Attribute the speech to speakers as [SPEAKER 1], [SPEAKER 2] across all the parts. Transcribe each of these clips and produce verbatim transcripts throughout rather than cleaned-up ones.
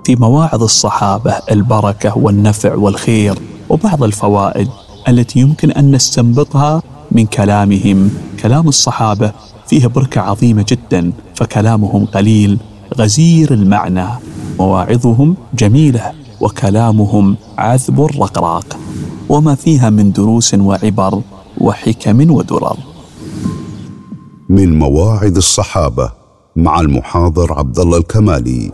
[SPEAKER 1] في مواعظ الصحابة البركة والنفع والخير وبعض الفوائد التي يمكن أن نستنبطها من كلامهم. كلام الصحابة فيه بركة عظيمة جدا، فكلامهم قليل غزير المعنى، مواعظهم جميلة وكلامهم عذب رقراق، وما فيها من دروس وعبر وحكم ودرر.
[SPEAKER 2] من مواعظ الصحابة مع المحاضر عبد الله الكمالي.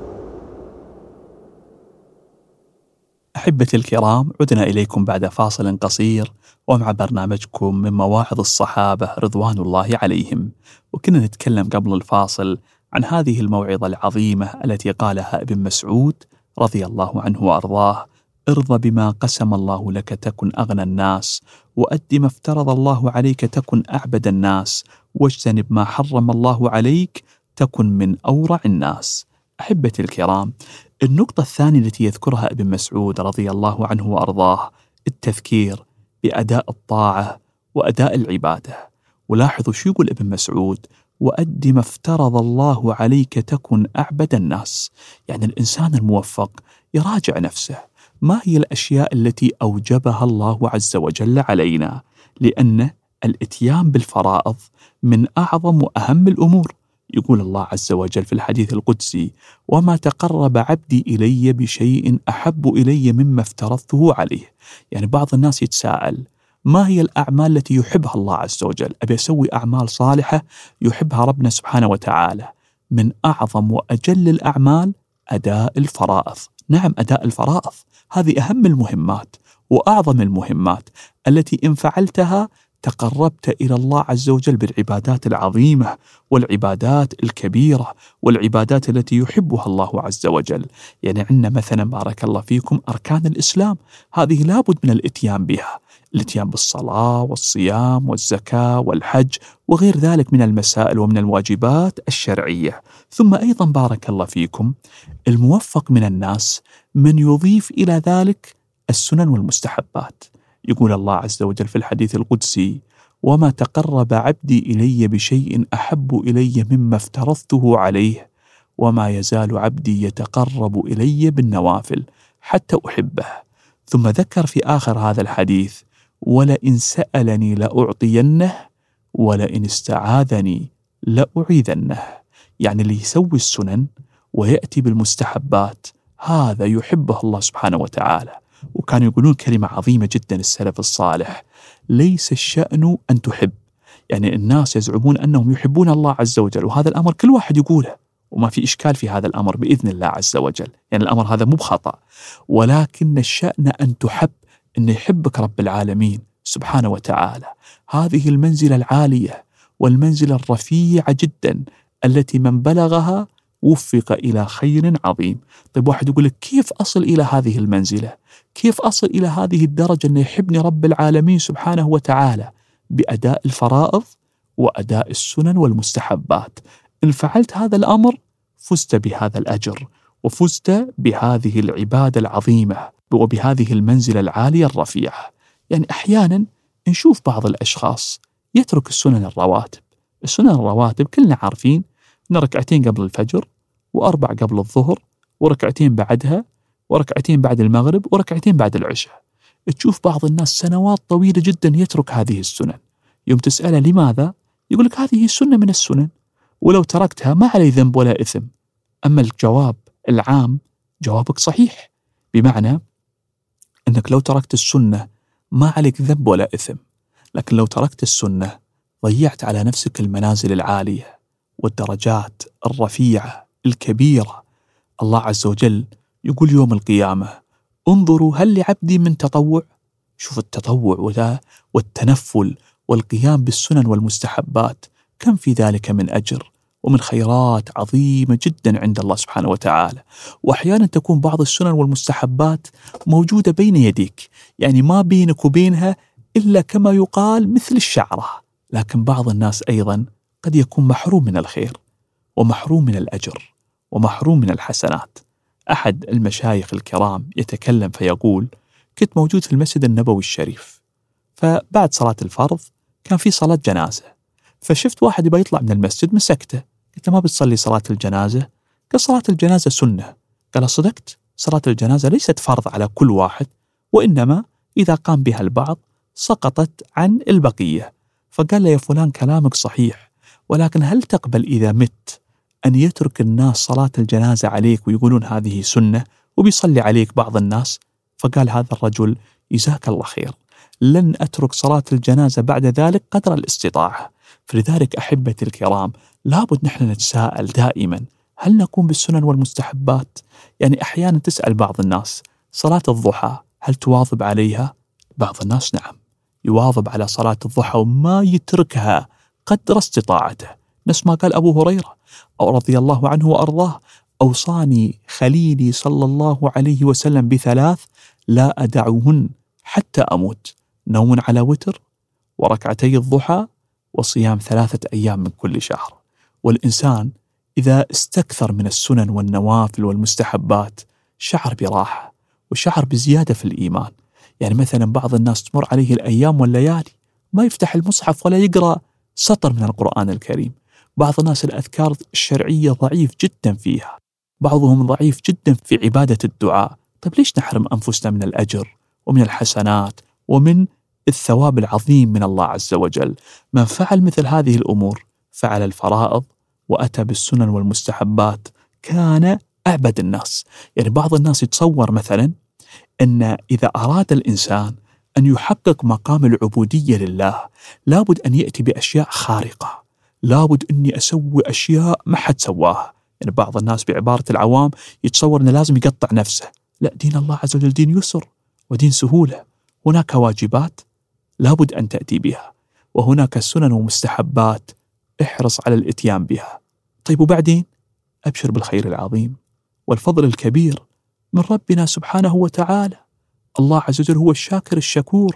[SPEAKER 1] أحبتي الكرام، عدنا إليكم بعد فاصل قصير ومع برنامجكم من مواعظ الصحابة رضوان الله عليهم. وكنا نتكلم قبل الفاصل عن هذه الموعظة العظيمة التي قالها ابن مسعود رضي الله عنه وأرضاه: ارضى بما قسم الله لك تكن أغنى الناس، وأد ما افترض الله عليك تكن أعبد الناس، واجتنب ما حرم الله عليك تكن من أورع الناس. أحبتي الكرام، النقطة الثانية التي يذكرها ابن مسعود رضي الله عنه وأرضاه التذكير بأداء الطاعة وأداء العبادة. ولاحظوا شو يقول ابن مسعود: وأد ما افترض الله عليك تكن أعبد الناس. يعني الإنسان الموفق يراجع نفسه، ما هي الأشياء التي أوجبها الله عز وجل علينا، لأن الإتيان بالفرائض من أعظم وأهم الأمور. يقول الله عز وجل في الحديث القدسي: وما تقرب عبدي إلي بشيء أحب إلي مما افترضته عليه. يعني بعض الناس يتساءل: ما هي الأعمال التي يحبها الله عز وجل؟ أبي أسوي أعمال صالحة يحبها ربنا سبحانه وتعالى. من أعظم وأجل الأعمال أداء الفرائض. نعم، أداء الفرائض هذه أهم المهمات وأعظم المهمات التي إن فعلتها تقربت إلى الله عز وجل بالعبادات العظيمة والعبادات الكبيرة والعبادات التي يحبها الله عز وجل. يعني عندنا مثلا بارك الله فيكم أركان الإسلام، هذه لابد من الإتيان بها، الإتيان بالصلاة والصيام والزكاة والحج وغير ذلك من المسائل ومن الواجبات الشرعية. ثم أيضا بارك الله فيكم الموفق من الناس من يضيف إلى ذلك السنن والمستحبات. يقول الله عز وجل في الحديث القدسي: وما تقرب عبدي إلي بشيء أحب إلي مما افترضته عليه، وما يزال عبدي يتقرب إلي بالنوافل حتى أحبه. ثم ذكر في آخر هذا الحديث: ولئن سألني لأعطينه ولئن استعاذني لأعيذنه. يعني اللي يسوي السنن ويأتي بالمستحبات هذا يحبه الله سبحانه وتعالى. وكانوا يقولون كلمة عظيمة جدا السلف الصالح: ليس الشأن أن تحب. يعني الناس يزعمون أنهم يحبون الله عز وجل، وهذا الأمر كل واحد يقوله وما في إشكال في هذا الأمر بإذن الله عز وجل، يعني الأمر هذا مو بخطأ، ولكن الشأن أن تحب، أن يحبك رب العالمين سبحانه وتعالى. هذه المنزلة العالية والمنزلة الرفيعة جدا التي من بلغها وفق إلى خير عظيم. طيب واحد يقول لك: كيف أصل إلى هذه المنزلة؟ كيف أصل إلى هذه الدرجة أن يحبني رب العالمين سبحانه وتعالى؟ بأداء الفرائض وأداء السنن والمستحبات. إن فعلت هذا الأمر فزت بهذا الأجر وفزت بهذه العبادة العظيمة وبهذه المنزلة العالية الرفيعة. يعني أحيانا نشوف بعض الأشخاص يترك السنن الرواتب. السنن الرواتب كلنا عارفين أن ركعتين قبل الفجر وأربع قبل الظهر وركعتين بعدها وركعتين بعد المغرب وركعتين بعد العشاء. تشوف بعض الناس سنوات طويلة جدا يترك هذه السنن. يوم تسأله لماذا؟ يقول لك: هذه سنة من السنن، ولو تركتها ما علي ذنب ولا إثم. أما الجواب العام جوابك صحيح، بمعنى أنك لو تركت السنة ما عليك ذنب ولا إثم، لكن لو تركت السنة ضيعت على نفسك المنازل العالية والدرجات الرفيعة الكبيرة. الله عز وجل يقول يوم القيامة: انظروا هل لعبدي من تطوع. شوف التطوع وذا والتنفل والقيام بالسنن والمستحبات كم في ذلك من أجر ومن خيرات عظيمة جدا عند الله سبحانه وتعالى. وأحيانا تكون بعض السنن والمستحبات موجودة بين يديك، يعني ما بينك وبينها إلا كما يقال مثل الشعرة، لكن بعض الناس أيضا قد يكون محروم من الخير ومحروم من الأجر ومحروم من الحسنات. أحد المشايخ الكرام يتكلم فيقول: كنت موجود في المسجد النبوي الشريف، فبعد صلاة الفرض كان في صلاة جنازة، فشفت واحد يبغى يطلع من المسجد مسكته، قلت: ما بتصلي صلاة الجنازة؟ قال: صلاة الجنازة سنة. قال صدقت، صلاة الجنازة ليست فرض على كل واحد، وإنما إذا قام بها البعض سقطت عن البقية. فقال له يا فلان كلامك صحيح، ولكن هل تقبل إذا مت أن يترك الناس صلاة الجنازة عليك ويقولون هذه سنة وبيصلي عليك بعض الناس؟ فقال هذا الرجل جزاك الله خير، لن أترك صلاة الجنازة بعد ذلك قدر الاستطاعة. فلذلك أحبتي الكرام، لابد نحن نتساءل دائما، هل نقوم بالسنن والمستحبات؟ يعني أحيانا تسأل بعض الناس صلاة الضحى هل تواظب عليها؟ بعض الناس نعم يواظب على صلاة الضحى وما يتركها قدر استطاعته، نفس ما قال أبو هريرة أو رضي الله عنه وأرضاه: أوصاني خليلي صلى الله عليه وسلم بثلاث لا أدعهن حتى أموت: نوم على وتر، وركعتي الضحى، وصيام ثلاثة أيام من كل شهر. والإنسان إذا استكثر من السنن والنوافل والمستحبات شعر براحة وشعر بزيادة في الإيمان. يعني مثلا بعض الناس تمر عليه الأيام والليالي ما يفتح المصحف ولا يقرأ سطر من القرآن الكريم. بعض الناس الأذكار الشرعية ضعيف جدا فيها، بعضهم ضعيف جدا في عبادة الدعاء. طيب ليش نحرم أنفسنا من الأجر ومن الحسنات ومن الثواب العظيم من الله عز وجل؟ من فعل مثل هذه الأمور فعل الفرائض وأتى بالسنن والمستحبات كان أعبد الناس. يعني بعض الناس يتصور مثلا أن إذا أراد الإنسان أن يحقق مقام العبودية لله لابد أن يأتي بأشياء خارقة، لابد أني أسوي أشياء ما حد سواها. يعني بعض الناس بعبارة العوام يتصور أنه لازم يقطع نفسه. لا، دين الله عز وجل دين يسر ودين سهولة. هناك واجبات لابد أن تأتي بها، وهناك سنن ومستحبات احرص على الاتيان بها. طيب وبعدين أبشر بالخير العظيم والفضل الكبير من ربنا سبحانه وتعالى. الله عز وجل هو الشاكر الشكور،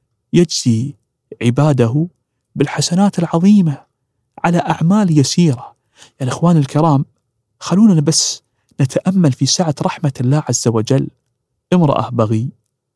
[SPEAKER 1] يجزي عباده بالحسنات العظيمة على أعمال يسيرة. يعني إخواني الكرام، خلونا بس نتأمل في سعة رحمة الله عز وجل. امرأة بغي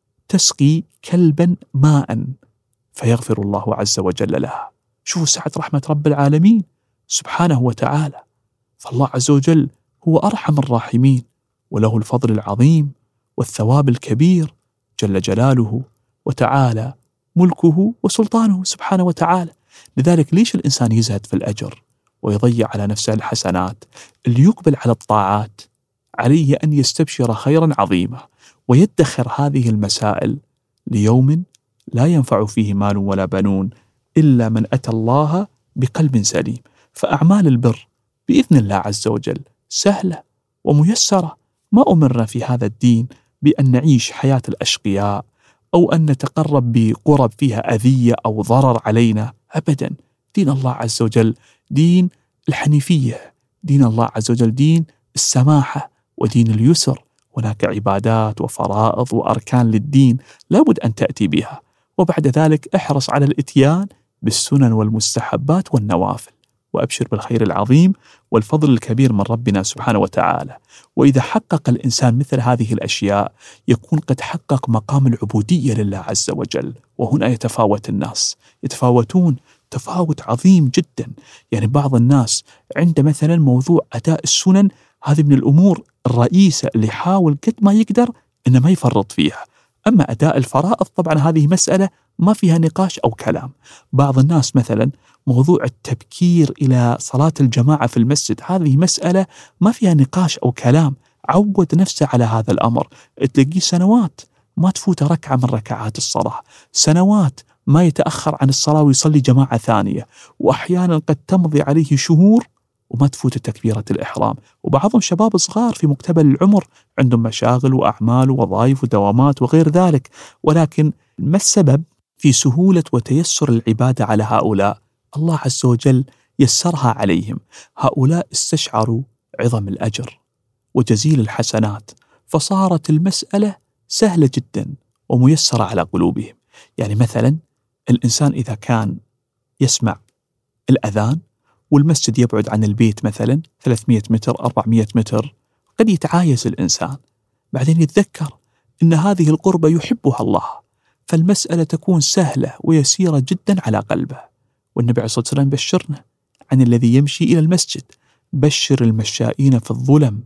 [SPEAKER 1] تسقي كلبا ماء فيغفر الله عز وجل لها. شوفوا سعة رحمة رب العالمين سبحانه وتعالى. فالله عز وجل هو أرحم الراحمين، وله الفضل العظيم والثواب الكبير جل جلاله وتعالى ملكه وسلطانه سبحانه وتعالى. لذلك ليش الإنسان يزهد في الأجر ويضيع على نفسه الحسنات؟ اللي يقبل على الطاعات عليه أن يستبشر خيرا عظيما ويدخر هذه المسائل ليوم لا ينفع فيه مال ولا بنون إلا من أتى الله بقلب سليم. فأعمال البر بإذن الله عز وجل سهلة وميسرة. ما أمرنا في هذا الدين بأن نعيش حياة الأشقياء أو أن نتقرب بقرب فيها أذية أو ضرر علينا، أبدا. دين الله عز وجل دين الحنيفية، دين الله عز وجل دين السماحة ودين اليسر. هناك عبادات وفرائض وأركان للدين لابد أن تأتي بها، وبعد ذلك احرص على الإتيان بالسنن والمستحبات والنوافل، وأبشر بالخير العظيم والفضل الكبير من ربنا سبحانه وتعالى. وإذا حقق الإنسان مثل هذه الأشياء يكون قد حقق مقام العبودية لله عز وجل. وهنا يتفاوت الناس، يتفاوتون تفاوت عظيم جدا. يعني بعض الناس عند مثلا موضوع أداء السنن، هذه من الأمور الرئيسة اللي يحاول قد ما يقدر إنه ما يفرط فيها. أما أداء الفرائض طبعا هذه مسألة ما فيها نقاش أو كلام. بعض الناس مثلا موضوع التبكير إلى صلاة الجماعة في المسجد، هذه مسألة ما فيها نقاش أو كلام. عود نفسه على هذا الأمر. تلاقيه سنوات ما تفوت ركعة من ركعات الصلاة، سنوات ما يتأخر عن الصلاة ويصلي جماعة ثانية، وأحيانا قد تمضي عليه شهور وما تفوت تكبيرة الإحرام. وبعضهم شباب صغار في مقتبل العمر عندهم مشاغل وأعمال ووظائف ودوامات وغير ذلك. ولكن ما السبب في سهولة وتيسر العبادة على هؤلاء؟ الله عز وجل يسرها عليهم. هؤلاء استشعروا عظم الأجر وجزيل الحسنات، فصارت المسألة سهلة جدا وميسرة على قلوبهم. يعني مثلا الإنسان إذا كان يسمع الأذان والمسجد يبعد عن البيت مثلا ثلاثمئة متر أربعمئة متر، قد يتعايز الإنسان، بعدين يتذكر أن هذه القربة يحبها الله، فالمسألة تكون سهلة ويسيرة جدا على قلبه. والنبي عليه الصلاة والسلام بشرنا عن الذي يمشي إلى المسجد: بشر المشائين في الظلم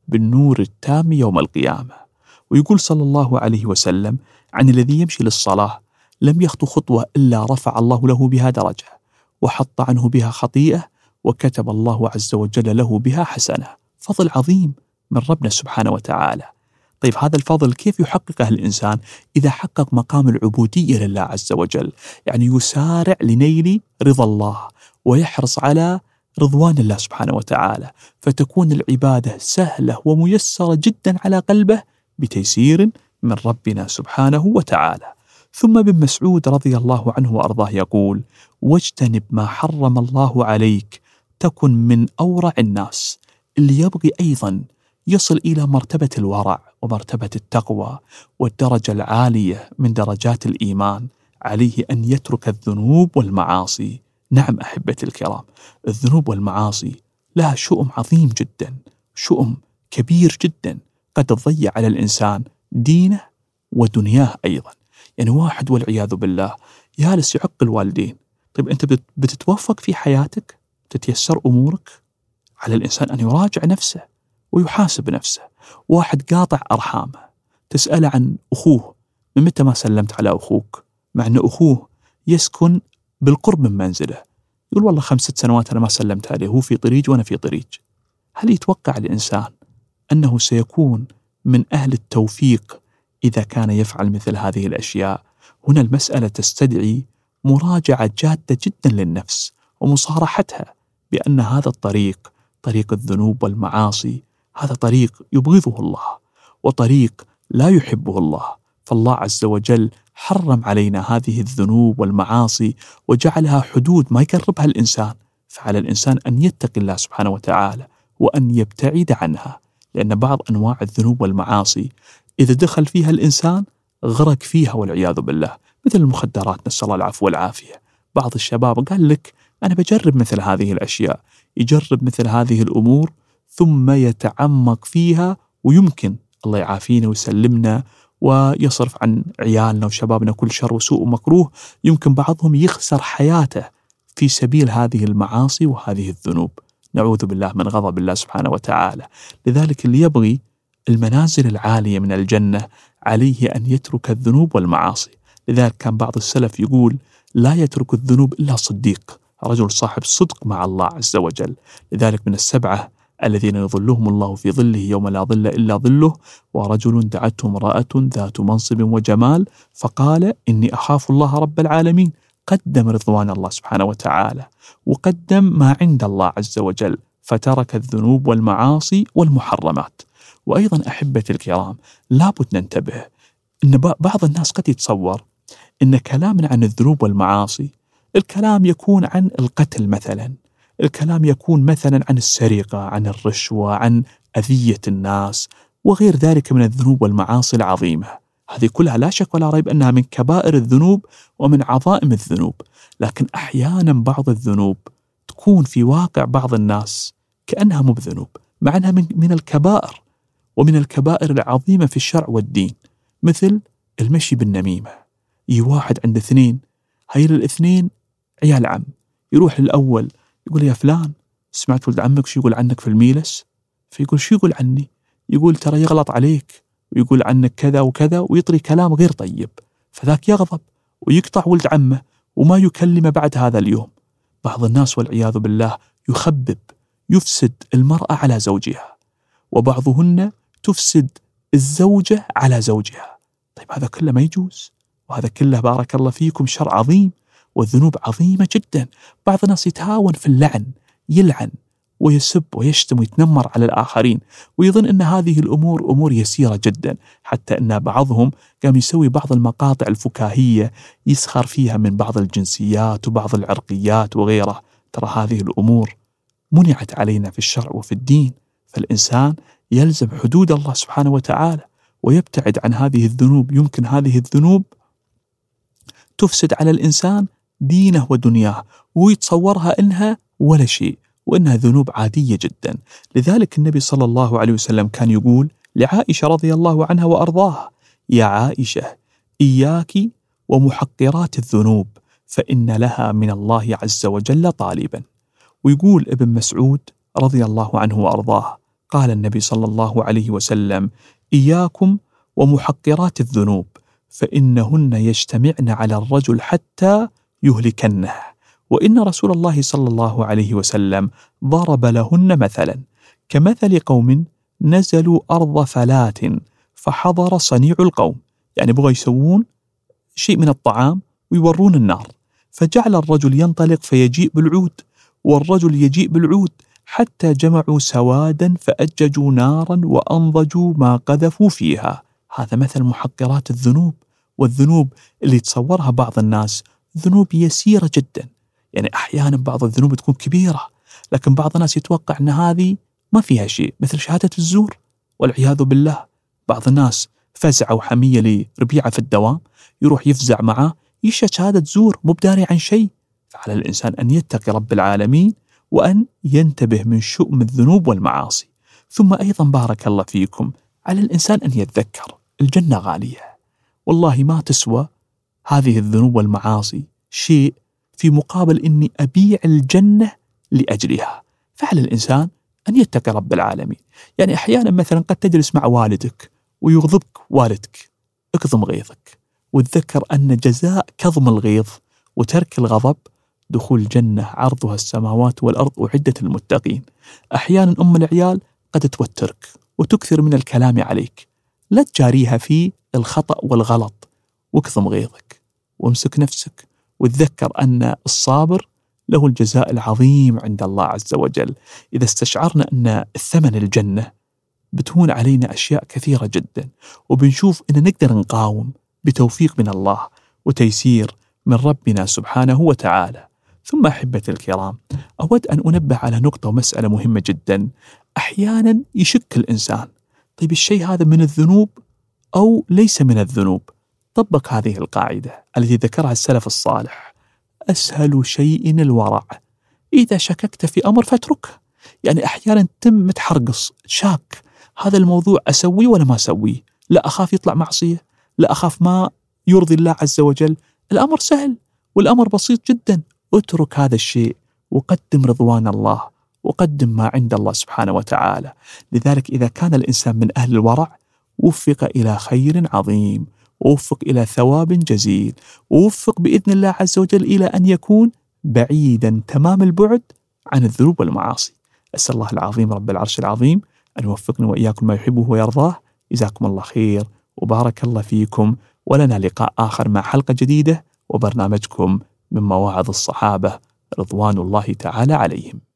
[SPEAKER 1] بالنور التام يوم القيامة. ويقول صلى الله عليه وسلم عن الذي يمشي للصلاة لم يخطو خطوة إلا رفع الله له بها درجة، وحط عنه بها خطيئة، وكتب الله عز وجل له بها حسنة. فضل عظيم من ربنا سبحانه وتعالى. طيب هذا الفضل كيف يحققه الإنسان؟ إذا حقق مقام العبودية لله عز وجل، يعني يسارع لنيل رضا الله ويحرص على رضوان الله سبحانه وتعالى، فتكون العبادة سهلة وميسرة جدا على قلبه بتيسير من ربنا سبحانه وتعالى. ثم ابن مسعود رضي الله عنه وأرضاه يقول: واجتنب ما حرم الله عليك تكن من أورع الناس. اللي يبغي أيضا يصل إلى مرتبة الورع ومرتبة التقوى والدرجة العالية من درجات الإيمان، عليه أن يترك الذنوب والمعاصي. نعم أحبتي الكرام، الذنوب والمعاصي لها شؤم عظيم جدا، شؤم كبير جدا قد تضيع على الإنسان دينه ودنياه أيضا. يعني واحد والعياذ بالله جالس يعق الوالدين. طيب أنت بتتوفق في حياتك، تتيسر أمورك، على الإنسان أن يراجع نفسه ويحاسب نفسه. واحد قاطع أرحامه، تسأله عن أخوه، من متى ما سلمت على أخوك، مع أن أخوه يسكن بالقرب من منزله، يقول والله خمسة سنوات أنا ما سلمت عليه، هو في طريق وأنا في طريق. هل يتوقع الإنسان أنه سيكون من أهل التوفيق إذا كان يفعل مثل هذه الأشياء؟ هنا المسألة تستدعي مراجعة جادة جدا للنفس ومصارحتها بأن هذا الطريق، طريق الذنوب والمعاصي، هذا طريق يبغضه الله وطريق لا يحبه الله. فالله عز وجل حرم علينا هذه الذنوب والمعاصي وجعلها حدود ما يقربها الإنسان، فعلى الإنسان أن يتقي الله سبحانه وتعالى وأن يبتعد عنها، لأن بعض أنواع الذنوب والمعاصي إذا دخل فيها الإنسان غرق فيها والعياذ بالله، مثل المخدرات، نسأل الله العفو والعافية. بعض الشباب قال لك أنا بجرب مثل هذه الأشياء، يجرب مثل هذه الأمور ثم يتعمق فيها، ويمكن الله يعافينا ويسلمنا ويصرف عن عيالنا وشبابنا كل شر وسوء ومكروه، يمكن بعضهم يخسر حياته في سبيل هذه المعاصي وهذه الذنوب، نعوذ بالله من غضب الله سبحانه وتعالى. لذلك اللي يبغي المنازل العالية من الجنة عليه أن يترك الذنوب والمعاصي. لذلك كان بعض السلف يقول: لا يترك الذنوب إلا صديق، رجل صاحب صدق مع الله عز وجل. لذلك من السبعة الذين يظلهم الله في ظله يوم لا ظل إلا ظله: ورجل دعته امرأة ذات منصب وجمال فقال إني أخاف الله رب العالمين. قدم رضوان الله سبحانه وتعالى وقدم ما عند الله عز وجل، فترك الذنوب والمعاصي والمحرمات. وأيضا أحبتي الكرام، لابد ننتبه إن بعض الناس قد يتصور إن كلامنا عن الذنوب والمعاصي الكلام يكون عن القتل مثلا، الكلام يكون مثلا عن السرقة، عن الرشوة، عن أذية الناس وغير ذلك من الذنوب والمعاصي العظيمة. هذه كلها لا شك ولا ريب أنها من كبائر الذنوب ومن عظائم الذنوب، لكن أحيانا بعض الذنوب تكون في واقع بعض الناس كأنها مو بذنوب، مع أنها من, من الكبائر ومن الكبائر العظيمة في الشرع والدين، مثل المشي بالنميمة. يجي واحد عند اثنين، هاي الاثنين عيال عم، يروح للأول يقول: يا فلان سمعت ولد عمك شو يقول عنك في الميلس؟ فيقول: شو يقول عني؟ يقول: ترى يغلط عليك ويقول عنك كذا وكذا، ويطري كلام غير طيب. فذاك يغضب ويقطع ولد عمه وما يكلمه بعد هذا اليوم. بعض الناس والعياذ بالله يخبب، يفسد المرأة على زوجها، وبعضهن تفسد الزوجة على زوجها. طيب هذا كله ما يجوز، وهذا كله بارك الله فيكم شر عظيم والذنوب عظيمة جدا. بعض الناس يتهاون في اللعن، يلعن ويسب ويشتم ويتنمر على الآخرين ويظن أن هذه الأمور أمور يسيرة جدا، حتى أن بعضهم قام يسوي بعض المقاطع الفكاهية يسخر فيها من بعض الجنسيات وبعض العرقيات وغيره. ترى هذه الأمور منعت علينا في الشرع وفي الدين، فالإنسان يلزم حدود الله سبحانه وتعالى ويبتعد عن هذه الذنوب. يمكن هذه الذنوب تفسد على الإنسان دينه ودنياه ويتصورها إنها ولا شيء، وإنها ذنوب عادية جدا. لذلك النبي صلى الله عليه وسلم كان يقول لعائشة رضي الله عنها وأرضاها: يا عائشة إياك ومحقرات الذنوب فإن لها من الله عز وجل طالبا. ويقول ابن مسعود رضي الله عنه وأرضاه: قال النبي صلى الله عليه وسلم: إياكم ومحقرات الذنوب فإنهن يجتمعن على الرجل حتى يهلكنه. وإن رسول الله صلى الله عليه وسلم ضرب لهن مثلا كمثل قوم نزلوا أرض فلاة فحضر صنيع القوم، يعني بغوا يسوون شيء من الطعام ويورون النار، فجعل الرجل ينطلق فيجيء بالعود والرجل يجيء بالعود حتى جمعوا سوادا فأججوا نارا وأنضجوا ما قذفوا فيها. هذا مثل محقرات الذنوب. والذنوب اللي تصورها بعض الناس ذنوب يسيرة جدا، يعني أحيانا بعض الذنوب تكون كبيرة، لكن بعض الناس يتوقع أن هذه ما فيها شيء، مثل شهادة الزور والعياذ بالله. بعض الناس فزع وحمية لربيعة في الدوام يروح يفزع معه يشهد شهادة زور مو بداري عن شيء. فعلى الإنسان أن يتقي رب العالمين وأن ينتبه من شؤم الذنوب والمعاصي. ثم أيضا بارك الله فيكم على الإنسان أن يتذكر الجنة غالية، والله ما تسوى هذه الذنوب والمعاصي شيء في مقابل إني أبيع الجنة لأجلها. فعلى الإنسان أن يتقي رب العالمين. يعني أحيانا مثلا قد تجلس مع والدك ويغضبك والدك، اكظم غيظك وتذكر أن جزاء كظم الغيظ وترك الغضب دخول الجنة عرضها السماوات والأرض أعدت للمتقين. أحيانا أم العيال قد توترك وتكثر من الكلام عليك، لا تجاريها في الخطأ والغلط، واكظم غيظك وامسك نفسك وتذكر أن الصابر له الجزاء العظيم عند الله عز وجل. إذا استشعرنا أن الثمن الجنة بتهون علينا أشياء كثيرة جدا، وبنشوف أن نقدر نقاوم بتوفيق من الله وتيسير من ربنا سبحانه وتعالى. ثم أحبتي الكرام، أود أن أنبه على نقطة ومسألة مهمة جدا. أحيانا يشك الإنسان، طيب الشيء هذا من الذنوب أو ليس من الذنوب؟ طبق هذه القاعدة التي ذكرها السلف الصالح: أسهل شيء الورع، إذا شككت في أمر فاتركه. يعني أحيانا تم متحرقص شاك، هذا الموضوع أسوي ولا ما أسويه، لا أخاف يطلع معصية، لا أخاف ما يرضي الله عز وجل. الأمر سهل والأمر بسيط جدا، اترك هذا الشيء وقدم رضوان الله وقدم ما عند الله سبحانه وتعالى. لذلك إذا كان الإنسان من أهل الورع وفق إلى خير عظيم، ووفق إلى ثواب جزيل، ووفق بإذن الله عز وجل إلى أن يكون بعيدا تمام البعد عن الذنوب والمعاصي. أسأل الله العظيم رب العرش العظيم أن يوفقنا وإياكم ما يحبه ويرضاه. جزاكم الله خير وبارك الله فيكم، ولنا لقاء آخر مع حلقة جديدة وبرنامجكم من مواعظ الصحابة رضوان الله تعالى عليهم.